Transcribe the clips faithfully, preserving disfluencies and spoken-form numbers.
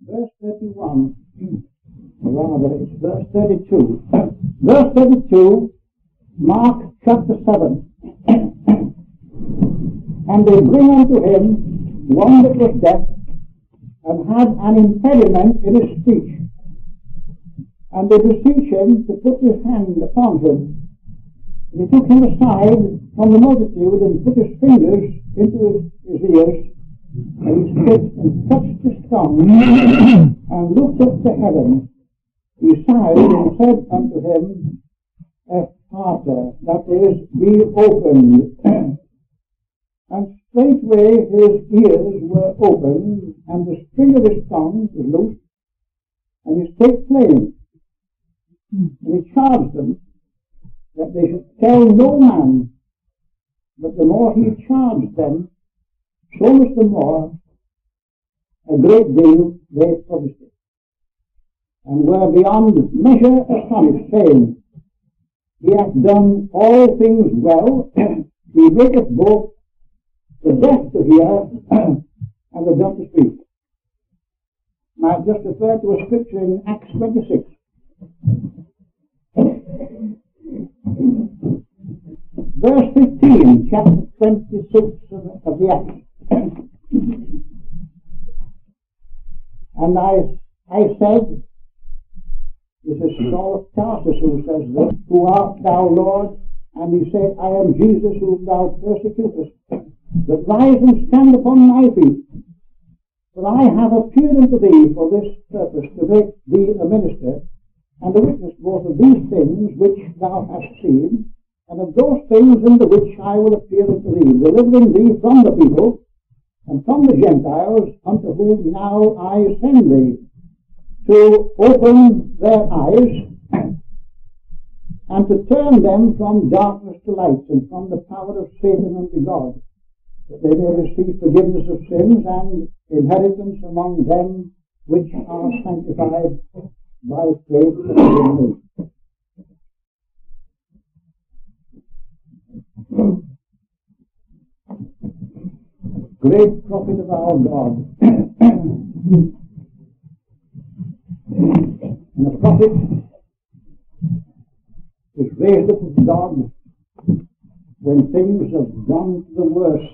verse thirty-one, rather it's verse thirty-two. Verse thirty-two, Mark chapter seven. And they bring unto him one that was deaf, and had an impediment in his speech. And they beseech him to put his hand upon him. And he took him aside from the multitude, and put his fingers into his, his ears, and he spit and touched his tongue, and looked up to heaven. He sighed and said unto him, Ephphatha, that is, be opened. And straightway his ears were opened, and the string of his tongue was loosed, and he spake plain. And he charged them that they should tell no man, but the more he charged them, so much the more a great deal they published it, and were beyond measure astonished, saying, He hath done all things well, he maketh both the deaf to hear and the dumb to speak. Now I've just referred to a scripture in Acts twenty-six. Verse fifteen, chapter twenty-six of, of the Acts. And I, I said, this is Saul of Tarsus who says this, Who art thou, Lord? And he said, I am Jesus whom thou persecutest. But rise and stand upon thy feet, for I have appeared unto thee for this purpose, to make thee a minister, and a witness both of these things which thou hast seen, and of those things in the which I will appear unto thee, delivering thee from the people, and from the Gentiles, unto whom now I send thee, to open their eyes, and to turn them from darkness to light, and from the power of Satan unto God, that they may receive forgiveness of sins and inheritance among them which are sanctified by faith in me. Great prophet of our God. And the prophet is raised up of God when things have gone to the worst.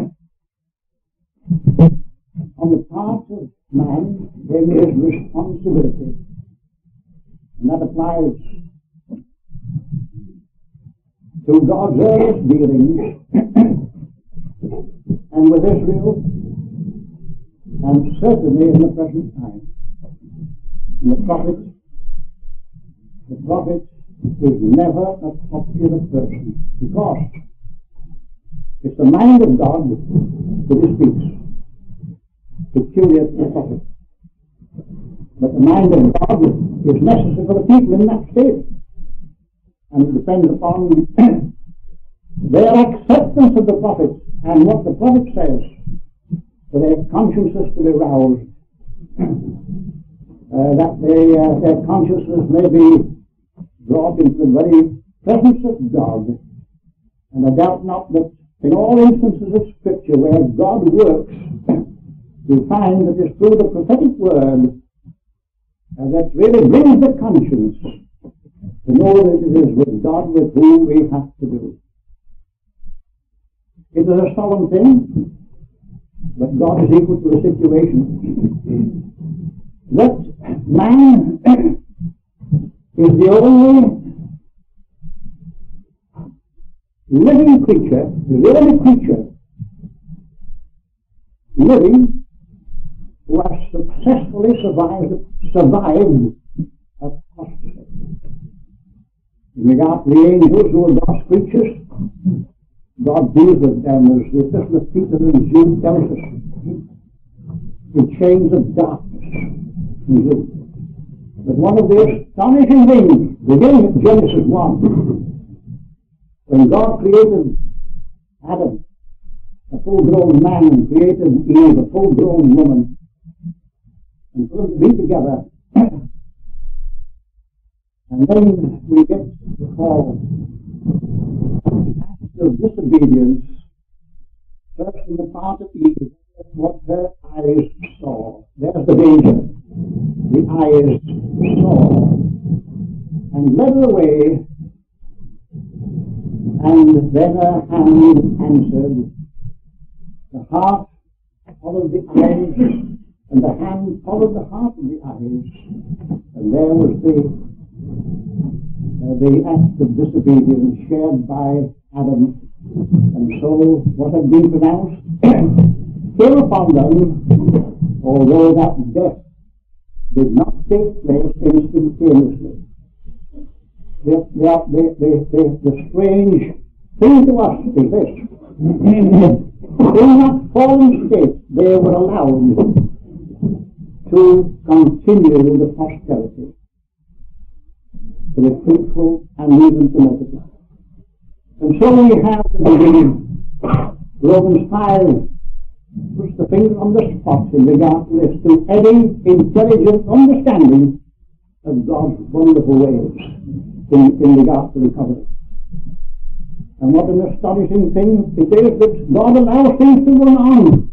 On the part of man, there is responsibility. And that applies to God's earliest dealings and with Israel, and certainly in the present time. And the prophet, the prophet is never a popular person, because it's the mind of God that he speaks, peculiar to the prophet. But the mind of God is necessary for the people in that state, and it depends upon their acceptance of the prophet and what the prophet says, for their consciences to be roused, uh, that they, uh, their consciousness may be brought into the very presence of God. And I doubt not that in all instances of Scripture where God works, you find that it's through the prophetic word uh, that really brings the conscience to know that it is with God with whom we have to do. It is a solemn thing, but God is equal to the situation. That man is the only living creature, the only creature living who has successfully survived, survived apostasy. In regard to the angels who are God's creatures, God deals with them, as the Epistle of Peter and Jude tells us, in chains of darkness. But one of the astonishing things, beginning at Genesis one, when God created Adam, a full-grown man, and created Eve, a full-grown woman, and put them to be together, and then we get the fall. Acts of disobedience, first on the part of Eve, what her eyes saw. There's the danger. eyes saw, and led her away, and then her hand answered. The heart followed the eyes, and the hand followed the heart of the eyes, and there was the uh, the act of disobedience shared by Adam, and so what had been pronounced came upon them, although that death did not take place instantaneously. The, the, the, the, the, the strange thing to us is this. In that fallen state, they were allowed to continue the posterity, to be fruitful and even to multiply. And so we have the beginning. Romans five puts the finger on the spot in regard to this, to any intelligent understanding of God's wonderful ways in, in regard to recovery. And what an astonishing thing it is that God allows things to run on.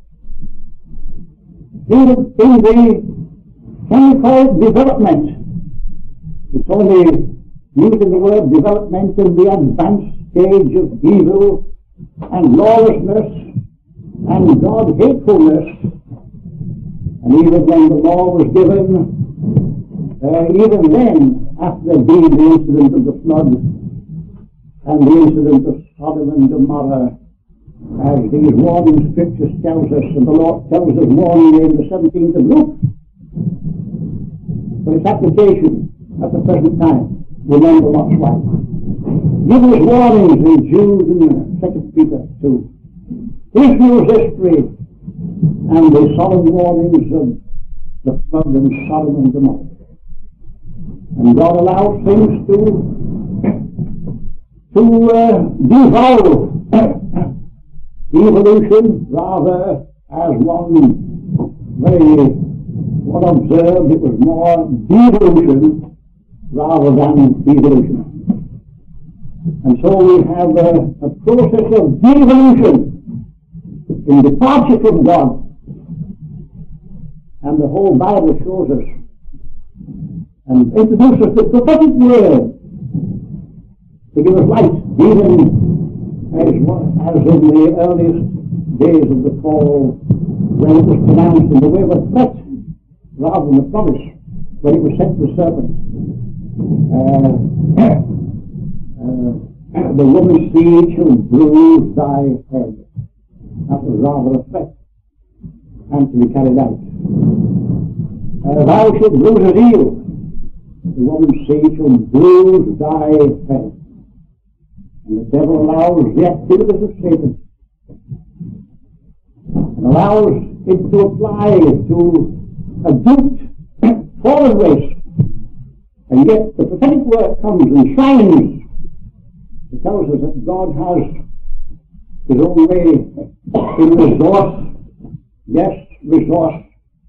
In the, in the can we call it development? It's only using the word development in the advanced stage of evil and lawlessness and God hatefulness. And even when the law was given, uh, even then, after being the incident of the flood and the incident of Sodom and Gomorrah, as these warning scriptures tells us, and the Lord tells us warningly in the seventeenth of Luke, for its application at the present time, remember Lot's wife. Give us warnings in Jude and Second Peter two. Israel's history and the solemn warnings of the flood and Sodom and Gomorrah. And God allows things to to uh, devolve. Evolution, rather, as one very one observed, it was more devolution rather than evolution. And so we have a, a process of devolution in departure from God. And the whole Bible shows us and introduces the prophetic word to give us light, even as, as in the earliest days of the fall, when it was pronounced in the way of a threat rather than a promise, when it was sent to the serpent. Uh, uh, the woman's seed shall bruise thy head. That was rather a threat, and to be carried out. Uh, thou shalt bruise his heel. The woman's seed shall bruise thy head. And the devil allows the activities of Satan and allows it to apply to a duped, fallen race. And yet the prophetic word comes and shines. It tells us that God has his own way in resource, yes, resource,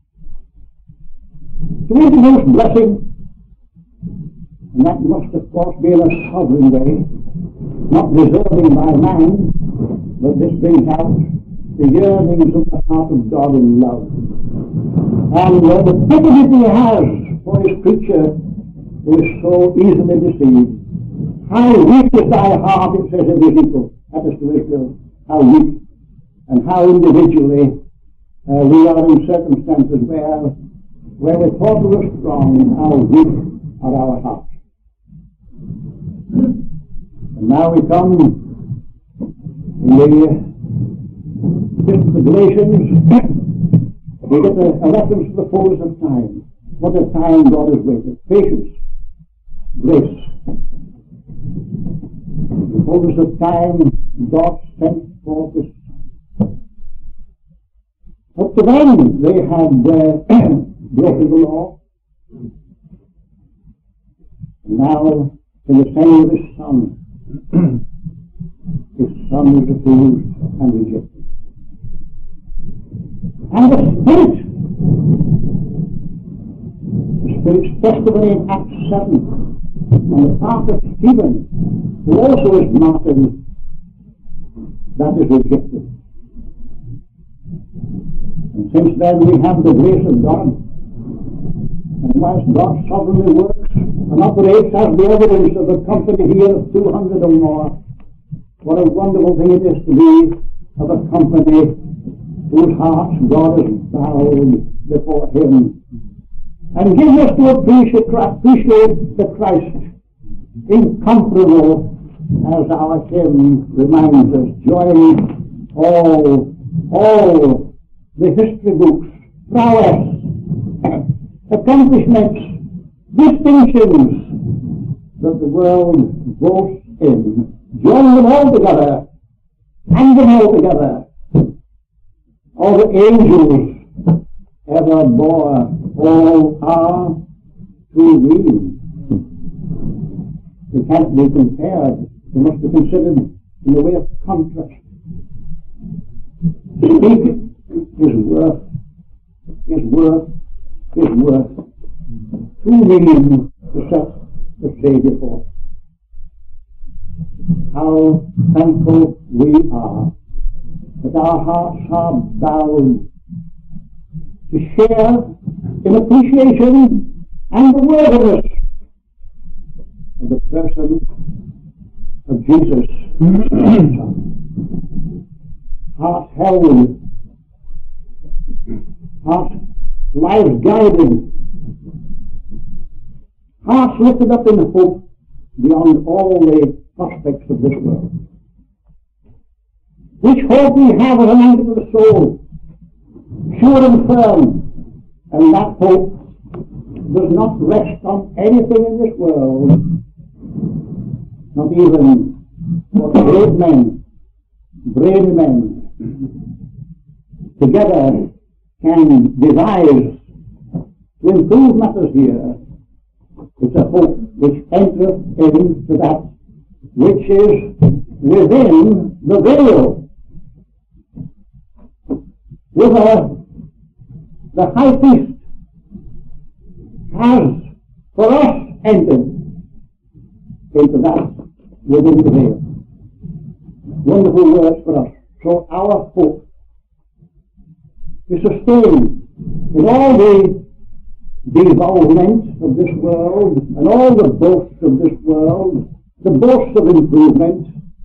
to introduce blessing. And that must, of course, be in a sovereign way, not deserving by man, but this brings out the yearnings of the heart of God in love. And uh, the pity he has for his creature who is so easily deceived. How weak is thy heart, it says in Ezekiel, that is to Israel, how weak, and how individually uh, we are in circumstances where, where we thought we were strong, how weak are our hearts. And now we come in the fifth of the Galatians, we get a, a reference to the fullness of time. What a time God has waited. Patience, grace. In the fullness of time, God sent forth His Son. Up to then, they had uh, broken the law. And now, in the sending of His Son, His Son was refused and rejected. And the Spirit, the Spirit's testimony in Acts seven, on the part of Stephen, who also is martyred, that is rejected. And since then we have the grace of God, whilst God sovereignly works and operates as the evidence of a company here of two hundred or more, what a wonderful thing it is to be of a company whose hearts God has bowed before Him, and gives us to appreciate, appreciate the Christ incomparable, as our hymn reminds us, join all, all the history books, prowess, accomplishments, distinctions that the world boasts in. Join them all together, hang them all together. All the angels ever bore, all are to thee. They can't be compared. They must be considered in the way of contrast. Speak is worth, is worth, is worth two million to set the Saviour forth. How thankful we are that our hearts are bound to share in appreciation and the worthiness of the person of Jesus. Hearts held, hearts lives guided, hearts lifted up in hope beyond all the prospects of this world. Which hope we have as an anchor to the soul, sure and firm, and that hope does not rest on anything in this world, not even what great men, brave men, together can devise to improve matters here. It's a hope which entereth into that which is within the veil, whither the high priest has for us entered into that within the veil. Wonderful words for us. So our hope is sustained in all the devolvement of this world and all the boasts of this world, the boasts of improvement.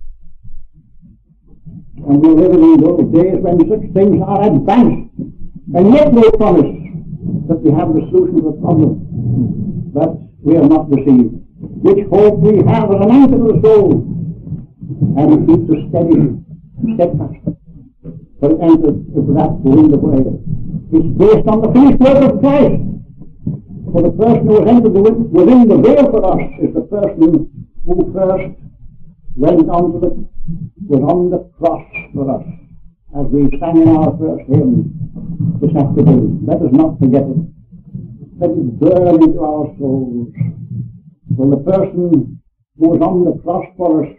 And we live in those days when such things are advanced, and yet they promise that we have the solution to the problem. But we are not deceived. Which hope we have as an anchor to the soul, and it keeps us steady, steadfast, for it enters into that wind of way. It's based on the finished work of Christ. For the person who has entered the, within the veil for us is the person who first went on to the, was on the cross for us, as we sang in our first hymn this afternoon. Let us not forget it. Let it burn into our souls. For the person who was on the cross for us,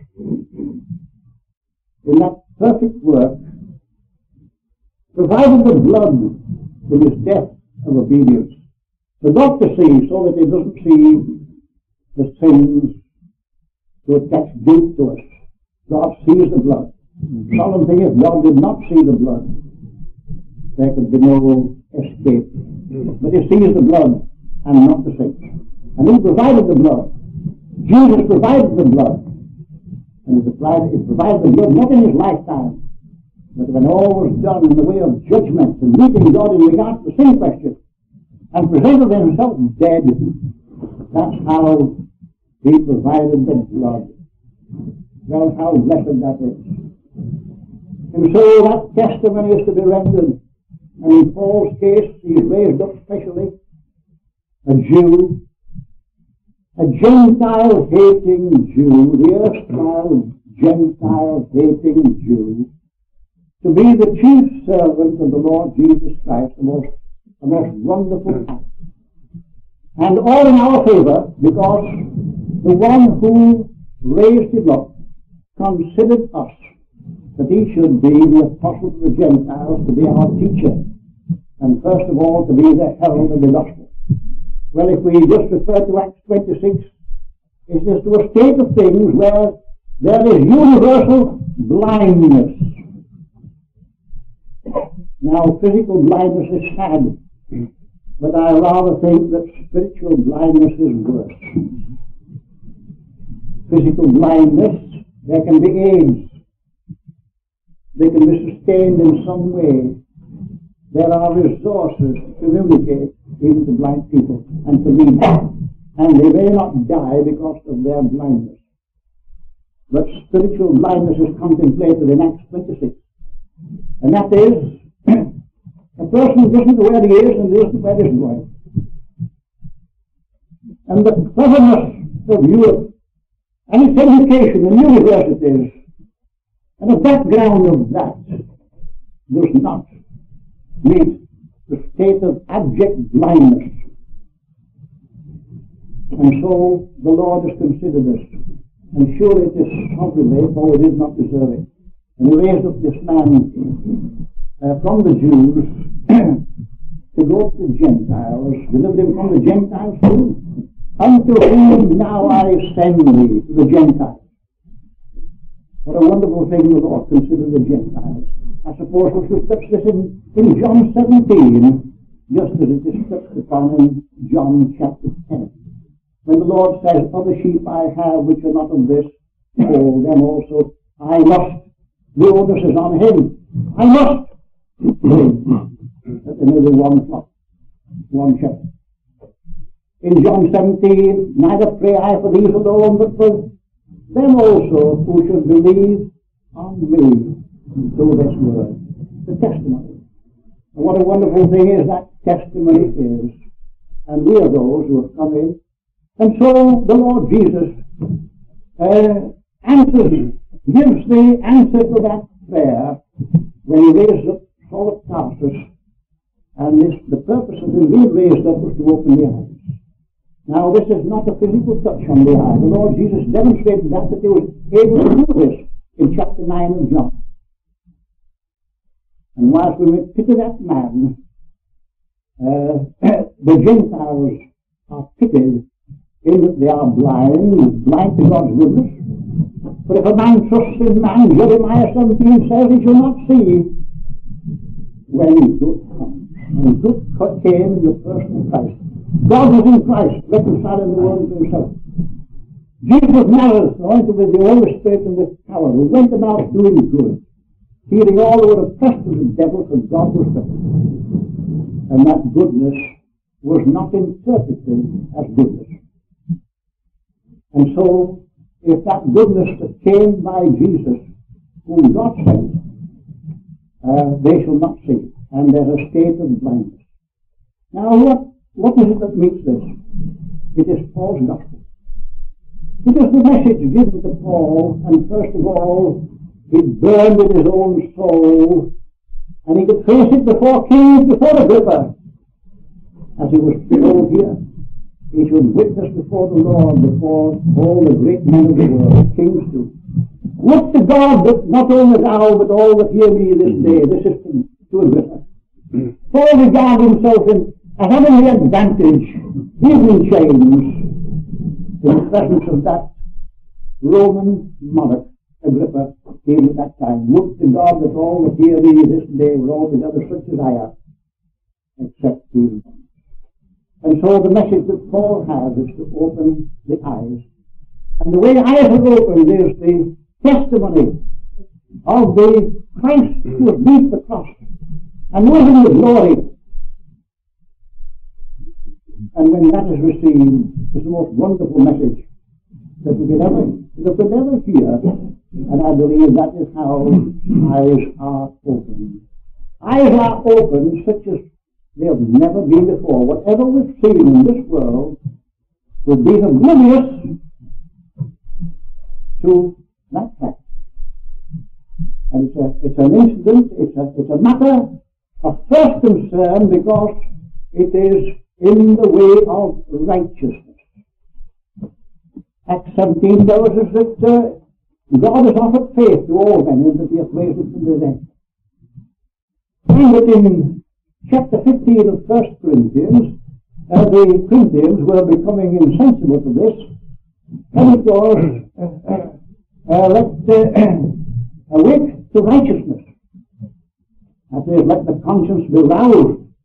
in that perfect work, provided the blood in his death of obedience. The doctor sees so that he doesn't see the sins to attach guilt to us. God sees the blood. The solemn thing is, God did not see the blood. There could be no escape. But he sees the blood and not the sins. And he provided the blood. Jesus provided the blood. And he provided, he provided the blood not in his lifetime, but when all was done in the way of judgment and meeting God in regard to the sin question, and presented himself dead. That's how he provided the blood. Well, how blessed that is. And so that testimony is to be rendered. And in Paul's case, he's raised up specially a Jew, a Gentile-hating Jew, the erstwhile Gentile-hating Jew, to be the chief servant of the Lord Jesus Christ, the most, the most wonderful act. And all in our favor, because the one who raised him up considered us, that he should be the apostle to the Gentiles, to be our teacher, and first of all to be the herald of the gospel. Well, if we just refer to Acts twenty-six, it's just to a state of things where there is universal blindness. Now, physical blindness is sad, But I rather think that spiritual blindness is worse. Physical blindness, there can be aids. They can be sustained in some way. There are resources to communicate even to blind people and to lead them. And they may not die because of their blindness. But spiritual blindness is contemplated in Acts twenty-six. And that is, a person doesn't know where he is and isn't where he's going. And the cleverness of Europe and its education in universities and the background of that does not meet the state of abject blindness. And so the Lord has considered this. And surely it is sovereignly, for we did not deserve it. And he raised up this man uh, from the Jews to go to the Gentiles, delivered him from the Gentiles too. Unto whom now I send thee, to the Gentiles. What a wonderful thing the Lord considered the Gentiles. I suppose we should touch this in, in John seventeen, just as it is touched upon in John chapter ten. When the Lord says, other sheep I have which are not of this fold, them also I must. The onus is on him. I must bring that there may be one flock, one shepherd. In John seventeen, neither pray I for these alone, but for them also who should believe on me through this word. The testimony. And what a wonderful thing is that testimony is. And we are those who have come in. And so the Lord Jesus uh, answers, gives the answer to that prayer when he raised up Saul of Tarsus. And this, the purpose of him being raised up was to open the eyes. Now, this is not a physical touch on the eye. The Lord Jesus demonstrated that, that he was able to do this in chapter nine of John. And whilst we may pity that man, uh, the Gentiles are pitied in that they are blind, blind to God's goodness. But if a man trusts in man, Jeremiah seventeen says he shall not see when good comes. And good came in the person of Christ. God was in Christ, reconciling the world to himself. Jesus of Nazareth, anointed with the Holy Spirit and with power, who went about doing good, healing all who were oppressed of the devil, for God was with him. And that goodness was not interpreted as goodness. And so, if that goodness that came by Jesus, whom God sent, uh, they shall not see. And there's a state of blindness. Now, what, what is it that meets this? It is Paul's gospel. It is the message given to Paul, and first of all, it burned in his own soul, and he could face it before kings, before Agrippa, as he was told here. He should witness before the Lord, before all the great men of the world, kings too. Would to God that not only thou, but all that hear me this day, this is to, to Agrippa. Paul regarded himself in, as having the advantage, even in chains, in the presence of that Roman monarch, Agrippa, even at that time. Would to God that all that hear me this day were altogether such as I am, except these ones. And so the message that Paul has is to open the eyes. And the way the eyes are opened is the testimony of the Christ who was beneath the cross and risen with glory. And when that is received, it's the most wonderful message that we could ever, that we could ever hear. And I believe that is how eyes are opened. Eyes are opened such as they have never been before. Whatever we've seen in this world will be oblivious to that fact. And it's, a, it's an incident, it's a, it's a matter of first concern because it is in the way of righteousness. Acts seventeen tells us that uh, God has offered faith to all men and that he has raised them from the dead. And that in chapter fifteen of First Corinthians, uh, the Corinthians were becoming insensible to this, and it was, uh, uh, uh, let uh, awake to righteousness. That is, let the conscience be roused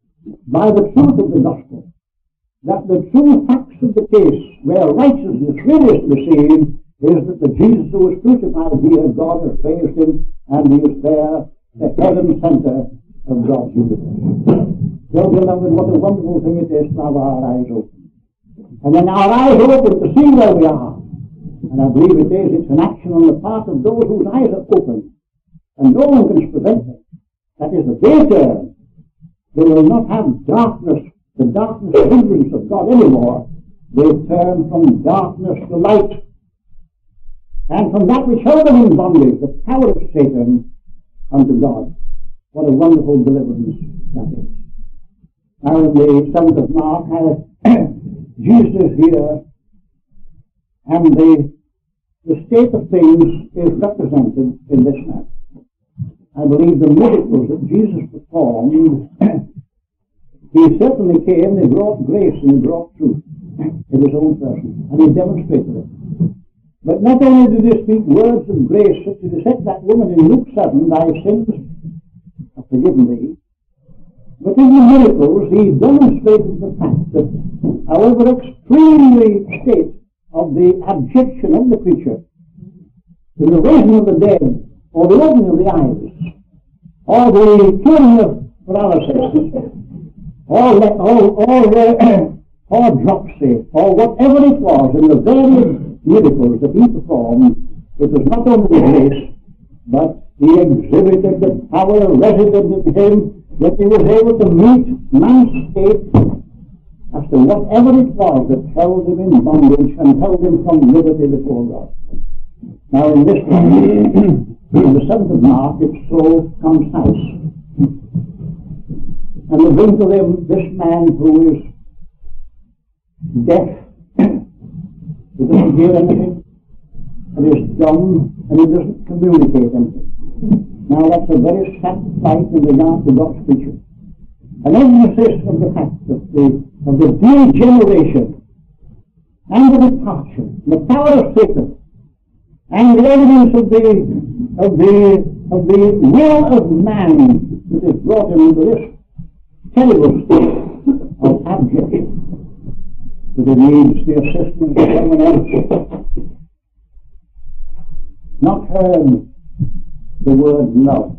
by the truth of the gospel that the true facts of the case where righteousness really is to be seen is that the Jesus who was crucified here, God has raised him, and he is there, the heaven center of God's universe. So, beloved, what a wonderful thing it is to have our eyes open. And when our eyes open to see where we are, and I believe it is, it's an action on the part of those whose eyes are open, and no one can prevent it. That is, the they turn. They will not have darkness, the darkness and hindrance of God anymore. They turn from darkness to light. And from that which held them in bondage, the power of Satan, unto God. What a wonderful deliverance that is. Now in the seventh of Mark, Jesus is here, and the, the state of things is represented in this manner. I believe the miracles that Jesus performed, he certainly came, he brought grace and he brought truth in his own person, and he demonstrated it. But not only did he speak words of grace, such as he said to that woman in Luke seven, thy sins are forgiven thee, but in the miracles he demonstrated the fact that, however extreme the state of the abjection of the creature, in the raising of the dead, or the opening of the eyes, or the curing of paralysis, or, or, or, uh, or dropsy, or whatever it was, in the various miracles that he performed, it was not only grace, but he exhibited the power resident in him, that he was able to meet man's state as to whatever it was that held him in bondage and held him from liberty before God. Now in this one, in the seventh of Mark, it's so concise. And they bring to them this man who is deaf. He doesn't hear anything, and he is dumb, and he doesn't communicate anything. Now that's a very sad sight in regard to God's creature. An emphasis of the fact of the, of the degeneration and the departure, the power of Satan, and the evidence of the, of the, of the will of man that has brought him into this terrible state of abjection, that he needs the assistance of someone else. Not heard the word love.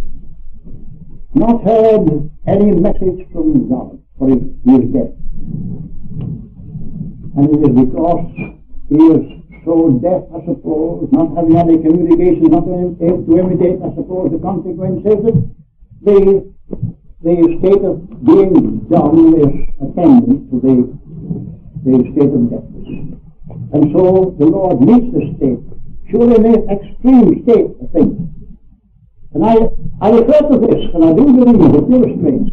Not heard any message from God, for he is deaf. And it is because he is so deaf, I suppose, not having any communication, not able to imitate, I suppose, the consequences of the, the state of being dumb is attendant to the, the state of deafness. And so the Lord meets this state, surely in an extreme state of things. And I, I refer to this, and I do believe it illustrates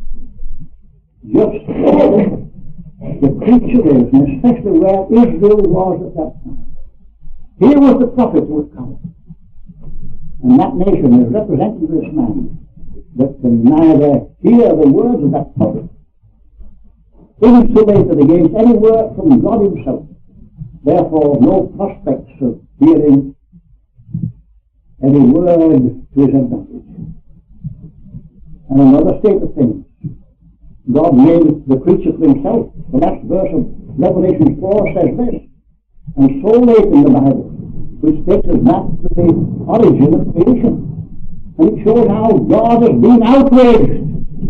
just how the creature is, and especially where Israel was at that time. Here was the prophet who had come. And that nation is representing this man that can neither hear the words of that prophet, insulated against any word from God himself, therefore no prospects of hearing any word to his advantage. And another state of things, God made the creature for himself. The last verse of Revelation four says this, and so late in the Bible, which takes us back to the origin of creation. And it shows how God has been outraged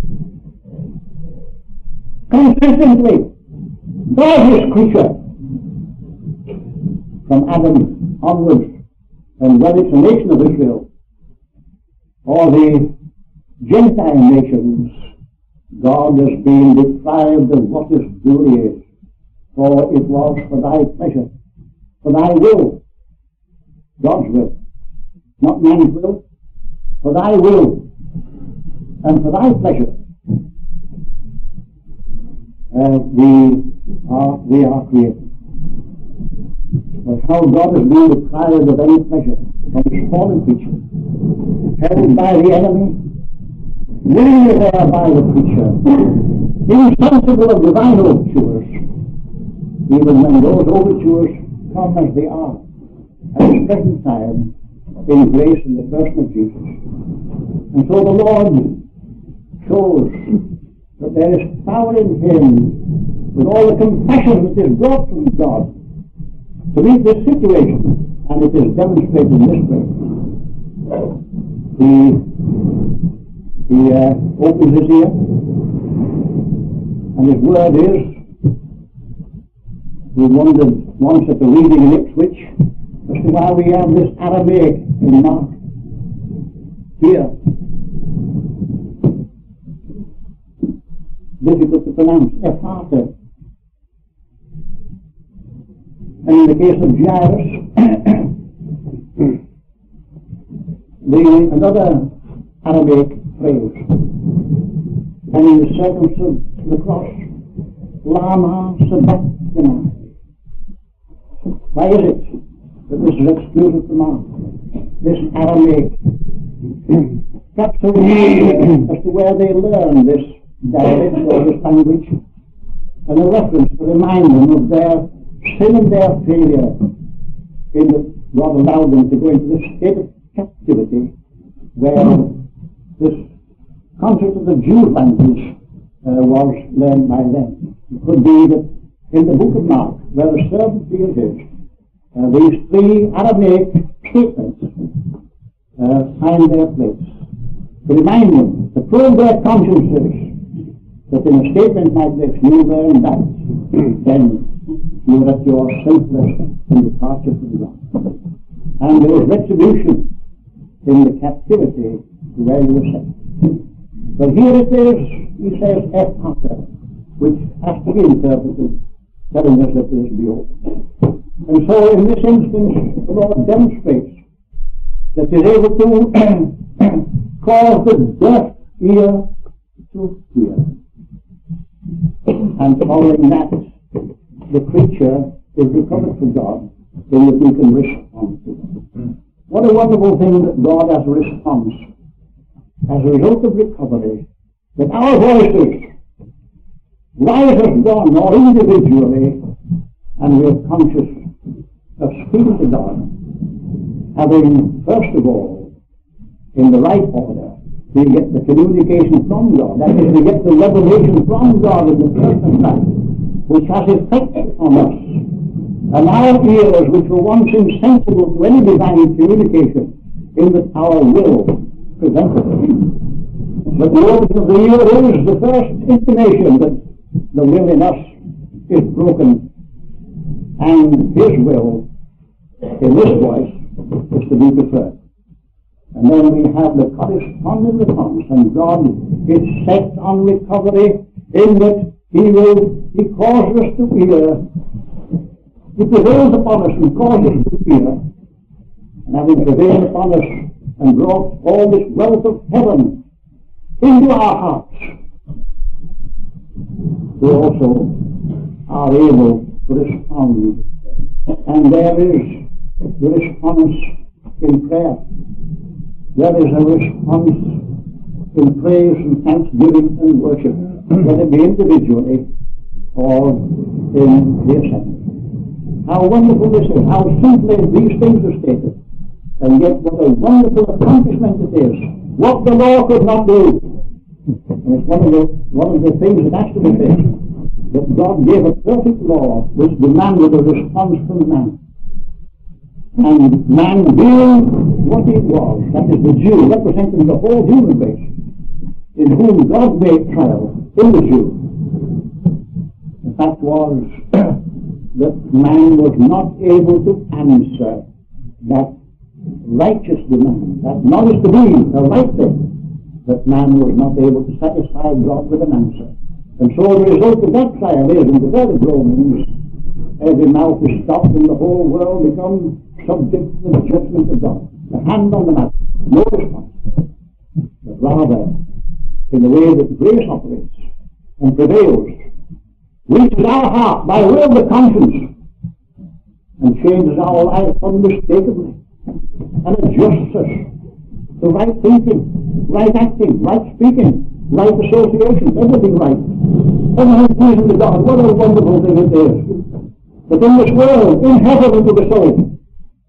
consistently by his creature from Adam onwards, and whether it's a nation of Israel or the Gentile nations, God has been deprived of what his duty is. For it was for thy pleasure, for thy will, God's will, not man's will, for thy will and for thy pleasure. Uh, we are we are created. But how God has been deprived of any pleasure from his fallen creature, held by the enemy, living there by the creature, insensible of divine overtures, even when those overtures come as they are at this present time in grace in the person of Jesus. And so the Lord chose that there is power in him, with all the compassion that is brought from God, to meet this situation, and it is demonstrated in this way. He, he uh, opens his ear, and his word is, we wondered once at the reading in Ipswich as to why we have this Aramaic in Mark here. Difficult to pronounce, Ephata. And in the case of Jairus, the another Aramaic phrase. And in the circumstance of the cross, Lama Sabachthani. Why is it that this is excluded from Mark? This Aramaic. Perhaps a reason as to where they learn this dialect or this language, and a reference to remind them of their sin and their failure in that God allowed them to go into this state of captivity where this concept of the Jews language uh, was learned by them. It could be that in the book of Mark, where the servant field is, uh, these three Aramaic statements uh, find their place. To remind them, to probe their consciences, that in a statement like this, you learn that, then you are at your selfless in departure from God. And there was retribution in the captivity where you were sent. But here it is, he says, Ephata, which has to be interpreted, telling us that there is be open. And so in this instance, the Lord demonstrates that he is able to cause the deaf ear to hear. And following that, the creature is recovered from God in that he can respond to it. What a wonderful thing that God as a response, as a result of recovery, that our voices rise as one or individually, and we are conscious of speaking to God, having first of all, in the right order, we get the communication from God. That is, we get the revelation from God in the first class, which has effect on us. And our ears, which were once insensible to any divine communication, in that our will prevented it. But the opening of the ear is the first intimation that the will in us is broken, and his will in this voice is to be preferred. And then we have the corresponding response, and God is set on recovery in that he will, he causes us to hear, he prevails upon us and causes us to hear, and having prevailed upon us and brought all this wealth of heaven into our hearts, we also are able to respond. And there is the response in prayer. There is a response in praise and thanksgiving and worship, whether it be individually or in the assembly. How wonderful this is, how simply these things are stated, and yet what a wonderful accomplishment it is. What the law could not do. And it's one of the, one of the things that has to be said, that God gave a perfect law which demanded a response from man. And man being what he was, that is the Jew, representing the whole human race, in whom God made trial in the Jew. The fact was that man was not able to answer that righteous demand, that knowledge to be the right thing, that man was not able to satisfy God with an answer. And so the result of that trial is, in the word of Romans, every mouth is stopped and the whole world becomes subject to the judgment of God. The hand on the mouth, no response. But rather, in the way that grace operates and prevails, reaches our heart by way of the conscience and changes our life unmistakably and adjusts us to right thinking, right acting, right speaking, right association, everything right. Everything pleasing to God. What a wonderful thing it is. But in this world, in heaven and to the soul.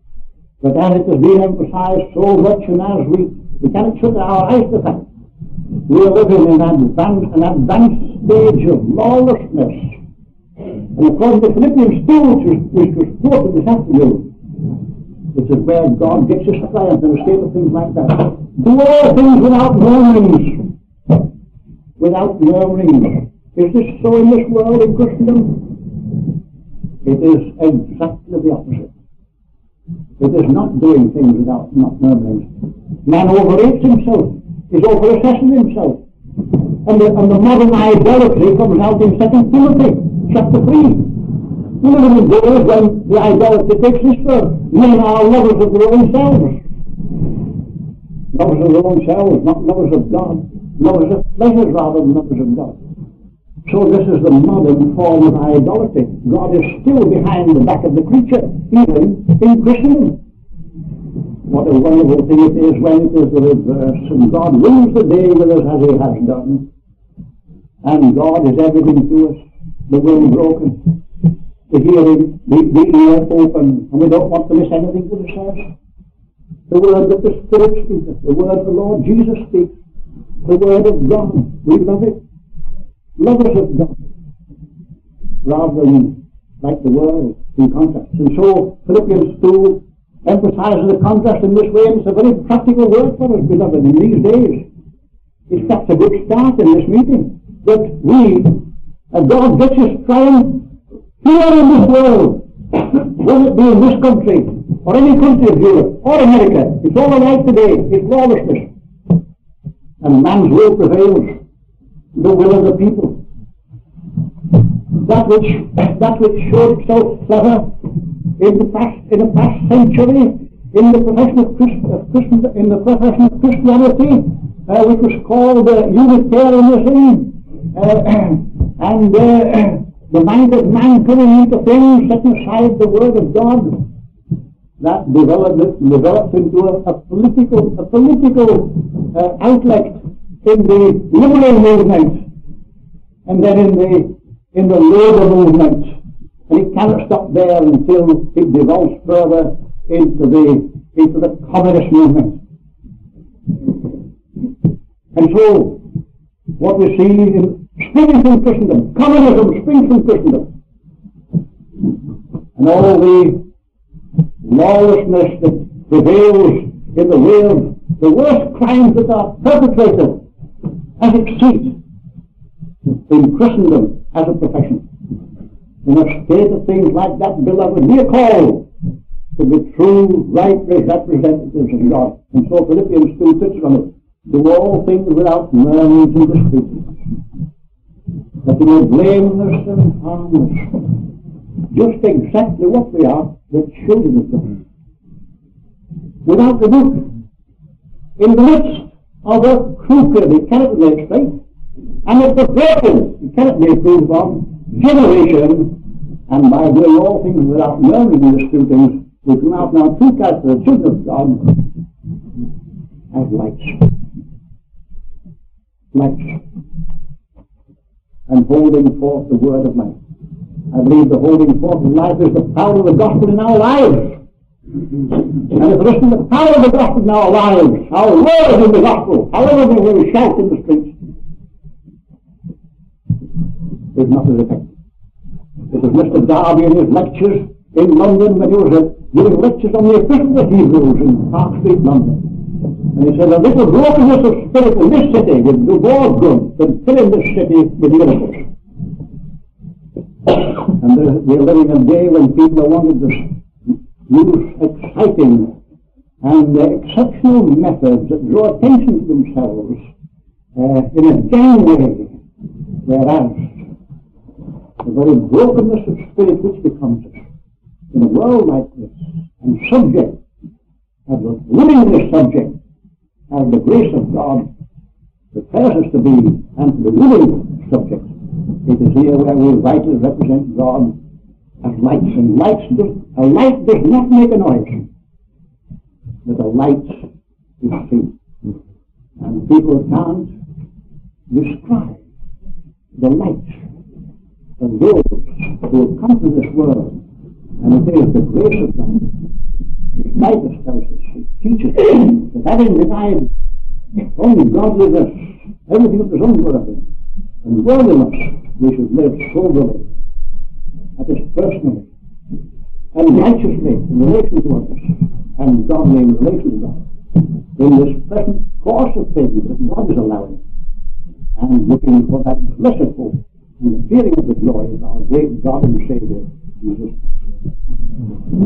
But as it has been emphasized so much, and as we, we cannot shut our eyes to the fact We are living in an advanced, an advanced stage of lawlessness. And according to Philippians two, which was quoted this afternoon, it is where God gets his triumph in a state of things like that. Do all things without murmurings. Without murmurings. Is this so in this world, in Christendom? It is exactly the opposite. It is not doing things without not murmurings. Man overrates himself. He's over-assessing himself. And the, and the modern idolatry comes out in Second Timothy chapter three. We live in days when the idolatry takes this form. Men are lovers of their own selves. Lovers of their own selves, not lovers of God. Lovers of pleasures rather than lovers of God. So this is the modern form of idolatry. God is still behind the back of the creature, even in Christendom. What a wonderful thing it is when it is the reverse, and God rules the day with us as he has done. And God is everything to us, the will broken, the hearing, the, the ear open, and we don't want to miss anything that it says. The word that the Spirit speaks, the word the Lord Jesus speaks, the word of God, we love it. Lovers of God, rather than like the world in contrast. And so Philippians two emphasizes the contrast in this way, and it's a very practical word for us, beloved, in these days. It's perhaps a good start in this meeting, that we, uh, God gets his triumph here in this world, whether it be in this country, or any country of Europe, or America. It's all alike today. It's lawlessness. And man's will prevails. The will of the people. That which that which showed itself clever in the past in the past century in the profession of, Christ, of Christ, in the profession of Christianity, uh, which was called uh, Unitarianism, uh, and uh, the mind of man coming into things, setting aside the word of God, that developed developed into a, a political a political uh, outlet in the liberal movement, and then in the in the labour movement, and it cannot stop there until it devolves further into the into the communist movement. And so, what we see in springing from Christendom, communism springs from Christendom, and all the lawlessness that prevails in the world, the worst crimes that are perpetrated as its seat in Christendom as a profession. In a state of things like that, beloved, we are called to be true, right representatives of God. And so Philippians two touches on it. Do all things without murmurings and disputings, that we may blameless and harmless, just exactly what we are, the children of God, without rebuke, in the midst of a crooked, it cannot be made straight, and of the broken, it cannot be approved of, generation, and by doing all things without murmuring and disputings, we come out now to cast the children of God as lights. Lights. And holding forth the word of life. I believe the holding forth of life is the power of the gospel in our lives. And if listen to the power of the gospel in our lives, our words in the gospel, however we will shout in the streets, is not as effective. It was Mister Darby in his lectures in London when he was uh, giving lectures on the epistle of Hebrews in Park Street, London. And he said, a little brokenness of spirit in this city would do more good than filling this city with miracles. And we're living in a day when people are wanting to use exciting and uh, exceptional methods that draw attention to themselves uh, in a gang way, whereas the very brokenness of spirit which becomes us in a world like this, and subject, as the willingly subject, as the grace of God prepares us to be, and to be willing subjects. It is here where we rightly represent God as lights, and lights does, a light does not make a noise, but a light is seen. And people can't describe the light of those who have come to this world, and it is the grace of God. Titus tells us, it teaches that having denied only godliness everything that is unworthy and worthiness, we should live soberly, that is personally, and righteously in relation to others, and godly in relation to God, in this present course of things that God is allowing, and looking for that blessed hope and the feeling of the glory of our great God and Savior, Jesus Christ.